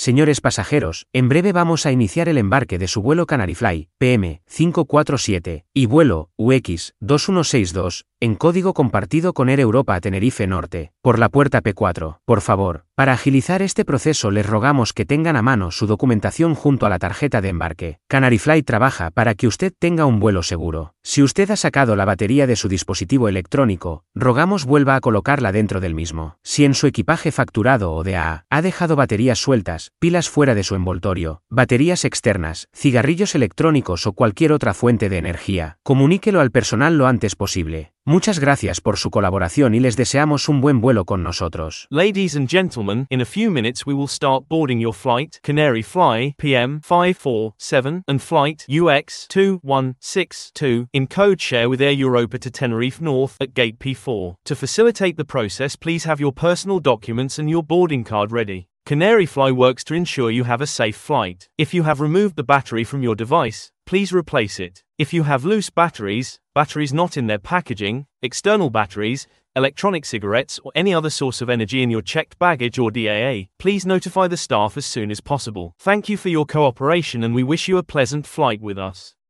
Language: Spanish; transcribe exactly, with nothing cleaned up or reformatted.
Señores pasajeros, en breve vamos a iniciar el embarque de su vuelo Canaryfly, P M cinco cuatro siete, y vuelo U X dos uno seis dos, en código compartido con Air Europa a Tenerife Norte, por la puerta P cuatro. Por favor, para agilizar este proceso les rogamos que tengan a mano su documentación junto a la tarjeta de embarque. Canaryfly trabaja para que usted tenga un vuelo seguro. Si usted ha sacado la batería de su dispositivo electrónico, rogamos vuelva a colocarla dentro del mismo. Si en su equipaje facturado o de A A ha dejado baterías sueltas, pilas fuera de su envoltorio, baterías externas, cigarrillos electrónicos o cualquier otra fuente de energía, comuníquelo al personal lo antes posible. Muchas gracias por su colaboración y les deseamos un buen vuelo con nosotros. Ladies and gentlemen, in a few minutes we will start boarding your flight, Canaryfly, P M five four seven, and flight U X two one six two, in code share with Air Europa to Tenerife North at gate P four. To facilitate the process, please have your personal documents and your boarding card ready. Canaryfly works to ensure you have a safe flight. If you have removed the battery from your device, please replace it. If you have loose batteries, batteries not in their packaging, external batteries, electronic cigarettes or any other source of energy in your checked baggage or D A A, please notify the staff as soon as possible. Thank you for your cooperation and we wish you a pleasant flight with us.